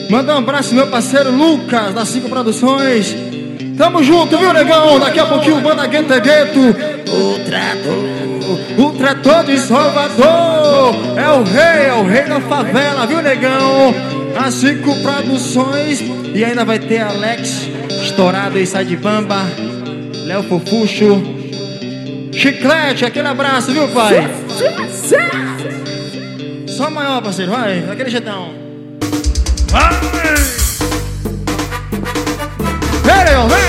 Manda um abraço meu parceiro Lucas, da 5 Produções. Tamo junto, viu, negão? Daqui a pouquinho, Banda Gueto é Gueto. O trator de Salvador. É o rei da favela, viu, negão? A 5 Produções. E ainda vai ter Alex, estourado aí, sai de bamba. Léo Fofuxo. Chiclete, aquele abraço, viu, pai? Só maior, parceiro, vai, daquele jeitão. Vai! Vem, negão, vem!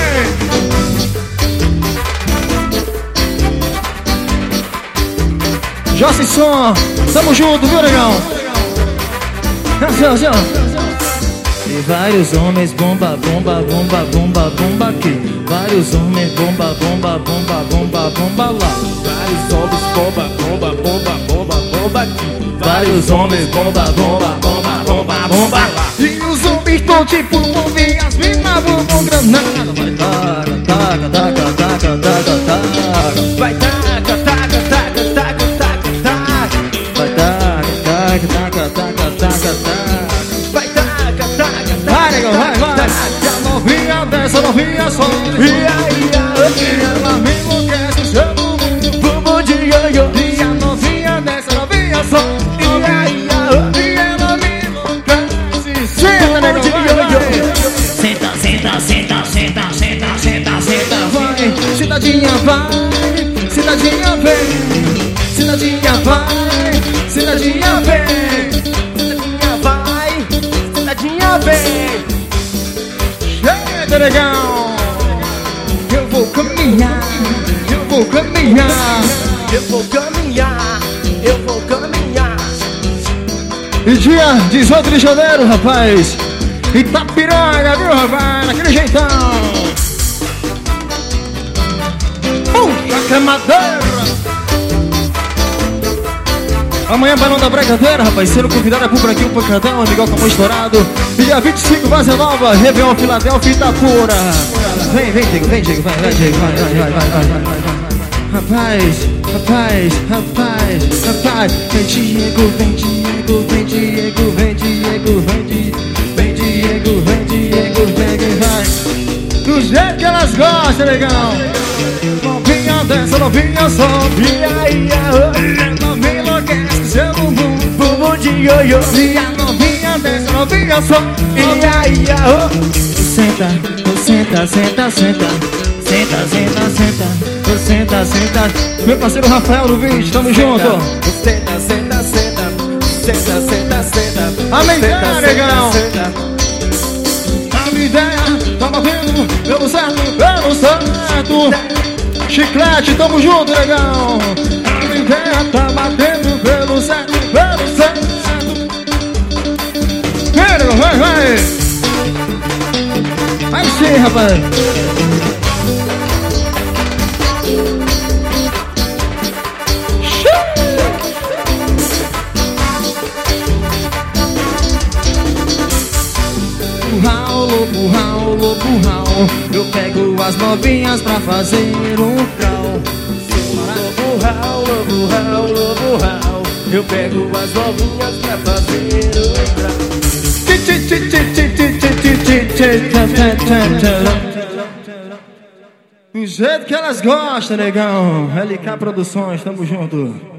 Jossi Som, tamo junto, viu, negão? Assim, ó. E vários homens bomba aqui. Vários homens bomba lá. Vários homens bomba aqui. Vários homens bomba lá. E os homens tão tipo bombe, as minas bombam granada. Vai taca. Vai Vai, negão, vai. E a novinha dessa, novinha só. E ela me enlouquece o seu bumbum de ioiô. E a novinha dessa, novinha só. E ela me enlouquece. Senta, negão, vai. Senta. Vai, cidadinha vai. Cidadinha vem. Cidadinha vai. Cidadinha vem. Vem. Chega, negão. Eu vou caminhar. E dia 18 de janeiro, rapaz, Itapiranga, viu, rapaz? Naquele jeitão. Puxa que madeira. Amanhã, Barão da Bregadeira, rapaz, sendo convidado é por aqui um pancadão, amigão com estourado. Dia 25, Vaza Nova, Réveillon, Filadélfia, Itapura. Vem, Diego, vai. Rapaz. Vem, Diego, vai. Do jeito que elas gostam, negão. Novinha dessa, novinha só. Novinha enlouquece seu bumbum de ioiô. E a novinha dessa, novinha só. Senta. Meu parceiro Rafael do vídeo, tamo junto. Senta. Amém, negão. A minha ideia tá batendo pelo certo. Chiclete, tamo junto, negão. A minha ideia tá batendo pelo certo. Vem, negão, vai. Vai sim, rapaz. Burral, eu pego as novinhas pra fazer um crawl. Burral, eu pego as novinhas pra fazer um crawl. Do jeito que elas gostam, negão. LK Produções, tamo junto.